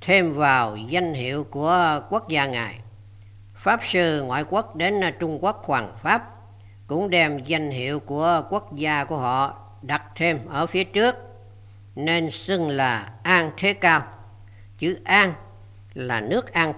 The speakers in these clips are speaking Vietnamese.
thêm vào danh hiệu của quốc gia Ngài. Pháp sư ngoại quốc đến Trung Quốc Hoàng Pháp cũng đem danh hiệu của quốc gia của họ đặt thêm ở phía trước, nên xưng là An Thế Cao. Chữ An là nước An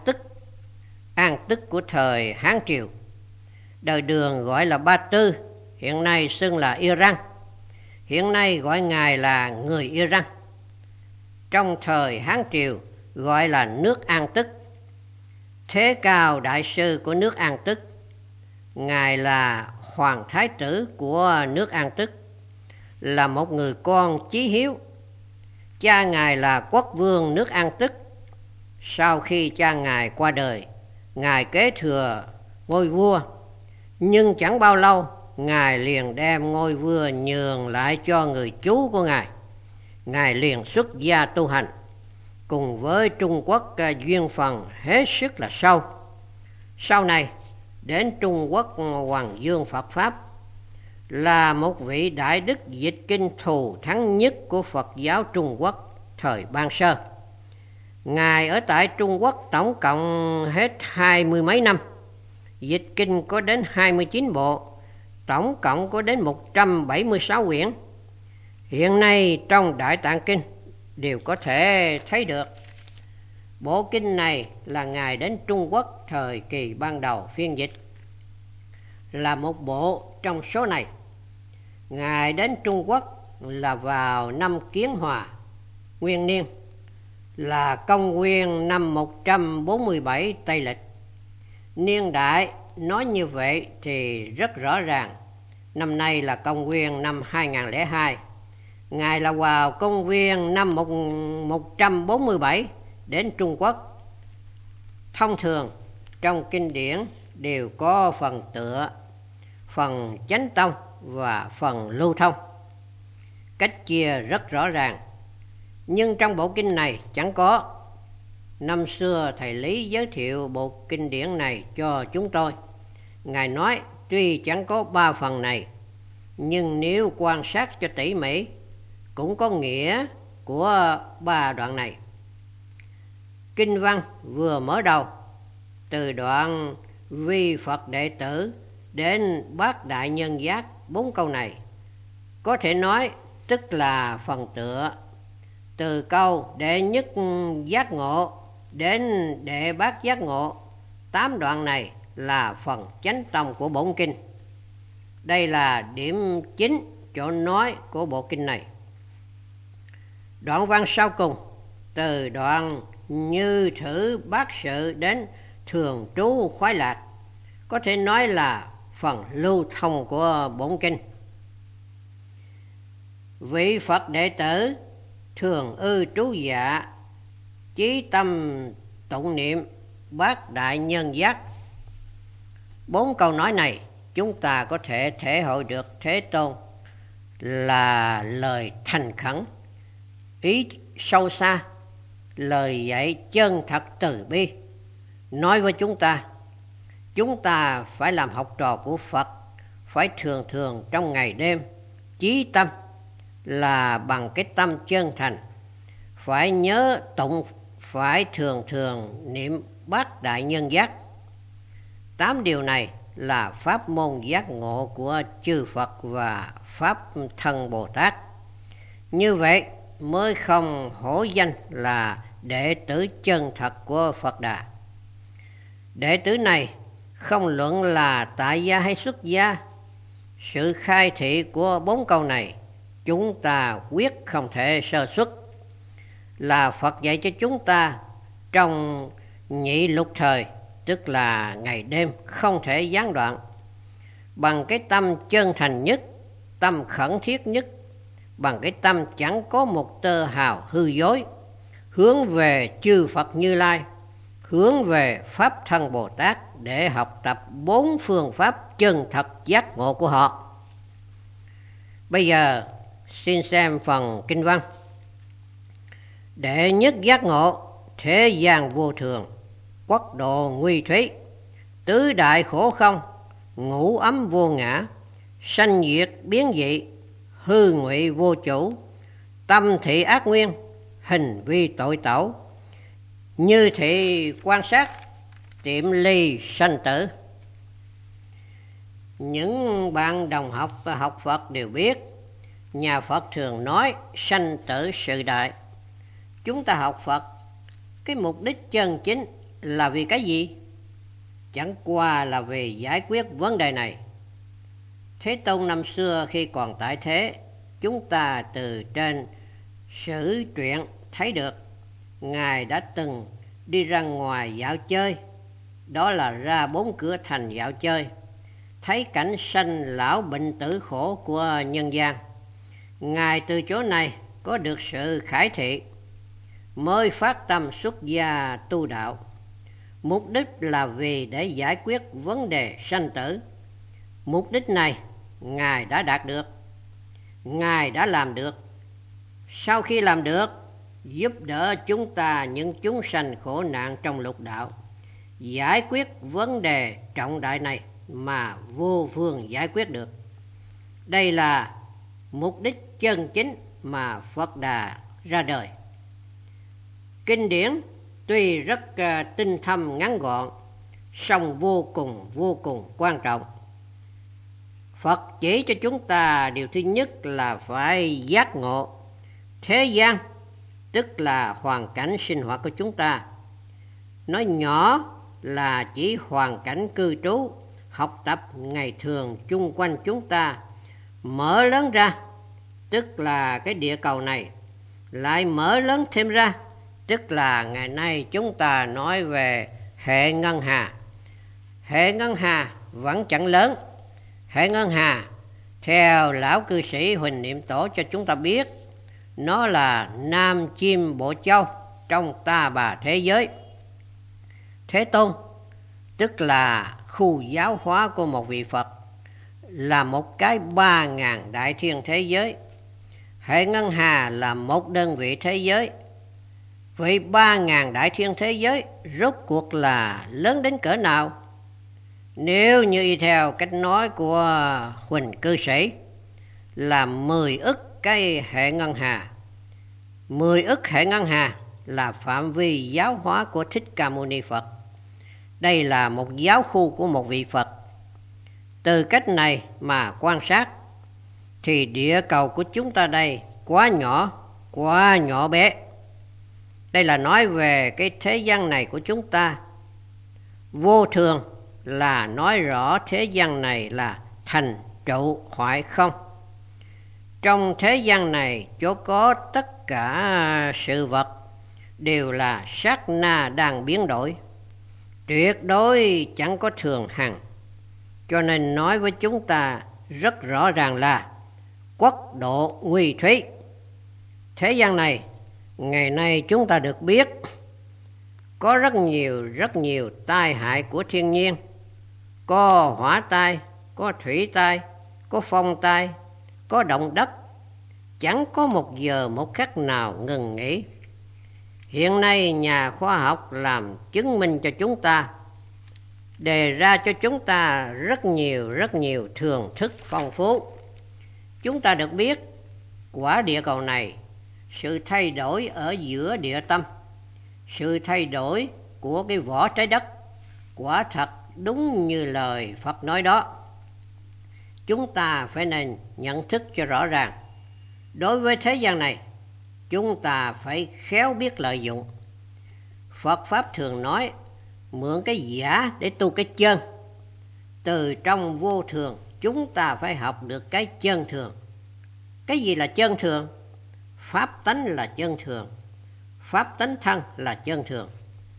Tức của thời Hán Triều. Đời Đường gọi là Ba Tư, hiện nay xưng là Iran. Hiện nay gọi Ngài là người Iran. Trong thời Hán Triều gọi là nước An Tức. Thế Cao đại sư của nước An Tức, Ngài là Hoàng Thái tử của nước An Tức, là một người con chí hiếu. Cha Ngài là quốc vương nước An Tức. Sau khi cha Ngài qua đời, Ngài kế thừa ngôi vua, nhưng chẳng bao lâu Ngài liền đem ngôi vua nhường lại cho người chú của Ngài. Ngài liền xuất gia tu hành, cùng với Trung Quốc duyên phận hết sức là sâu. Sau này đến Trung Quốc Hoàng Dương Phật Pháp, là một vị đại đức dịch kinh thù thắng nhất của Phật giáo Trung Quốc thời ban sơ. Ngài ở tại Trung Quốc tổng cộng hết 20 mấy năm, dịch kinh có đến 29 bộ, tổng cộng có đến 176 quyển. Hiện nay trong Đại Tạng Kinh đều có thể thấy được. Bộ kinh này là Ngài đến Trung Quốc thời kỳ ban đầu phiên dịch, là một bộ trong số này. Ngài đến Trung Quốc là vào năm Kiến Hòa Nguyên Niên, là công nguyên năm 147 Tây Lịch. Niên đại nói như vậy thì rất rõ ràng. Năm nay là công nguyên năm 2002. Ngài là vào công nguyên năm 147 đến Trung Quốc. Thông thường trong kinh điển đều có phần tựa, phần chánh tông và phần lưu thông, cách chia rất rõ ràng. Nhưng trong bộ kinh này chẳng có. Năm xưa thầy Lý giới thiệu bộ kinh điển này cho chúng tôi. Ngài nói tuy chẳng có 3 phần này, nhưng nếu quan sát cho tỉ mỉ cũng có nghĩa của 3 đoạn này. Kinh văn vừa mở đầu, từ đoạn Vi Phật đệ tử đến Bát Đại Nhân Giác, 4 câu này có thể nói tức là phần tựa. Từ câu đệ nhất giác ngộ đến đệ bát giác ngộ, 8 đoạn này là phần chánh tông của bổn kinh. Đây là điểm chính chỗ nói của bộ kinh này. Đoạn văn sau cùng, từ đoạn như thử bát sự đến thường trú khoái lạc, có thể nói là phần lưu thông của bổn kinh. Vị Phật đệ tử thường ư trú dạ, chí tâm tụng niệm Bát Đại Nhân Giác. 4 câu nói này chúng ta có thể thể hội được Thế Tôn là lời thành khẩn, ý sâu xa, lời dạy chân thật từ bi, nói với chúng ta phải làm học trò của Phật, phải thường thường trong ngày đêm chí tâm là bằng cái tâm chân thành, phải nhớ tụng, phải thường thường niệm Bát Đại Nhân Giác. 8 điều này là pháp môn giác ngộ của chư Phật và Pháp Thân Bồ Tát. Như vậy mới không hổ danh là đệ tử chân thật của Phật Đà. Đệ tử này không luận là tại gia hay xuất gia, sự khai thị của 4 câu này chúng ta quyết không thể sơ xuất. Là Phật dạy cho chúng ta trong nhị lục thời, tức là ngày đêm không thể gián đoạn, bằng cái tâm chân thành nhất, tâm khẩn thiết nhất, bằng cái tâm chẳng có một tơ hào hư dối, hướng về chư Phật Như Lai, hướng về Pháp Thân Bồ Tát để học tập 4 phương pháp chân thật giác ngộ của họ. Bây giờ xin xem phần kinh văn. Đệ nhất giác ngộ, thế gian vô thường, quốc độ nguy thúy, tứ đại khổ không, ngũ ấm vô ngã, sanh diệt biến dị, hư ngụy vô chủ, tâm thị ác nguyên, hình vi tội tẩu, như thị quan sát tiệm ly sanh tử. Những bạn đồng học và học Phật đều biết, nhà Phật thường nói sanh tử sự đại. Chúng ta học Phật, cái mục đích chân chính là vì cái gì? Chẳng qua là vì giải quyết vấn đề này. Thế Tôn năm xưa khi còn tại thế, chúng ta từ trên sử truyện thấy được Ngài đã từng đi ra ngoài dạo chơi, đó là ra 4 cửa thành dạo chơi, thấy cảnh sanh lão bệnh tử khổ của nhân gian. Ngài từ chỗ này có được sự khải thị, mới phát tâm xuất gia tu đạo. Mục đích là vì để giải quyết vấn đề sanh tử. Mục đích này Ngài đã đạt được, Ngài đã làm được. Sau khi làm được, giúp đỡ chúng ta những chúng sanh khổ nạn trong lục đạo, giải quyết vấn đề trọng đại này mà vô phương giải quyết được. Đây là mục đích chân chính mà Phật Đà ra đời. Kinh điển tuy rất tinh thâm ngắn gọn, song vô cùng quan trọng. Phật chỉ cho chúng ta điều thứ nhất là phải giác ngộ. Thế gian tức là hoàn cảnh sinh hoạt của chúng ta. Nói nhỏ là chỉ hoàn cảnh cư trú, học tập ngày thường chung quanh chúng ta. Mở lớn ra tức là cái địa cầu này, lại mở lớn thêm ra tức là ngày nay chúng ta nói về hệ ngân hà. Hệ ngân hà vẫn chẳng lớn. Hệ ngân hà theo lão cư sĩ Huỳnh Niệm Tổ cho chúng ta biết, nó là nam chim bộ châu trong ta bà thế giới. Thế Tôn tức là khu giáo hóa của một vị Phật, là một cái 3.000 đại thiên thế giới. Hệ ngân hà là một đơn vị thế giới. Vậy 3.000 đại thiên thế giới rốt cuộc là lớn đến cỡ nào? Nếu như y theo cách nói của Huỳnh cư sĩ là 10 ức cái hệ ngân hà. 10 ức hệ ngân hà là phạm vi giáo hóa của Thích Ca Mâu Ni Phật. Đây là một giáo khu của một vị Phật. Từ cách này mà quan sát thì địa cầu của chúng ta đây quá nhỏ bé. Đây là nói về cái thế gian này của chúng ta. Vô thường là nói rõ thế gian này là thành trụ hoại không. Trong thế gian này chỗ có tất cả sự vật đều là sát na đang biến đổi, tuyệt đối chẳng có thường hằng. Cho nên nói với chúng ta rất rõ ràng là quốc độ nguy thúy. Thế gian này ngày nay chúng ta được biết có rất nhiều tai hại của thiên nhiên. Có hỏa tai, có thủy tai, có phong tai, có động đất. Chẳng có một giờ một khắc nào ngừng nghỉ. Hiện nay nhà khoa học làm chứng minh cho chúng ta, đề ra cho chúng ta rất nhiều thưởng thức phong phú. Chúng ta được biết quả địa cầu này, sự thay đổi ở giữa địa tâm, sự thay đổi của cái vỏ trái đất, quả thật đúng như lời Phật nói đó. Chúng ta phải nên nhận thức cho rõ ràng. Đối với thế gian này, chúng ta phải khéo biết lợi dụng. Phật Pháp thường nói mượn cái giả để tu cái chân. Từ trong vô thường chúng ta phải học được cái chân thường. Cái gì là chân thường? Pháp tánh là chân thường. Pháp tánh thân là chân thường.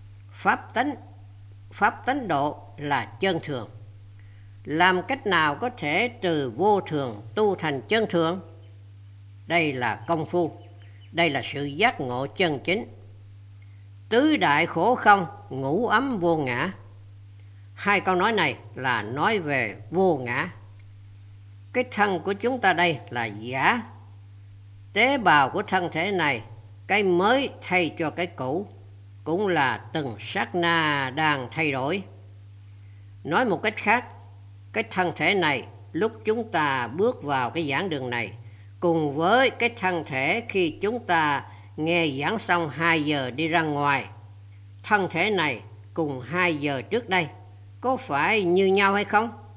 Pháp tánh độ là chân thường. Làm cách nào có thể từ vô thường tu thành chân thường? Đây là công phu. Đây là sự giác ngộ chân chính. Tứ đại khổ không, ngũ ấm vô ngã. Hai câu nói này là nói về vô ngã. Cái thân của chúng ta đây là giả. Tế bào của thân thể này, cái mới thay cho cái cũ, cũng là từng sát na đang thay đổi. Nói một cách khác, cái thân thể này lúc chúng ta bước vào cái giảng đường này, cùng với cái thân thể khi chúng ta nghe giảng xong 2 giờ đi ra ngoài, thân thể này cùng 2 giờ trước đây có phải như nhau hay không?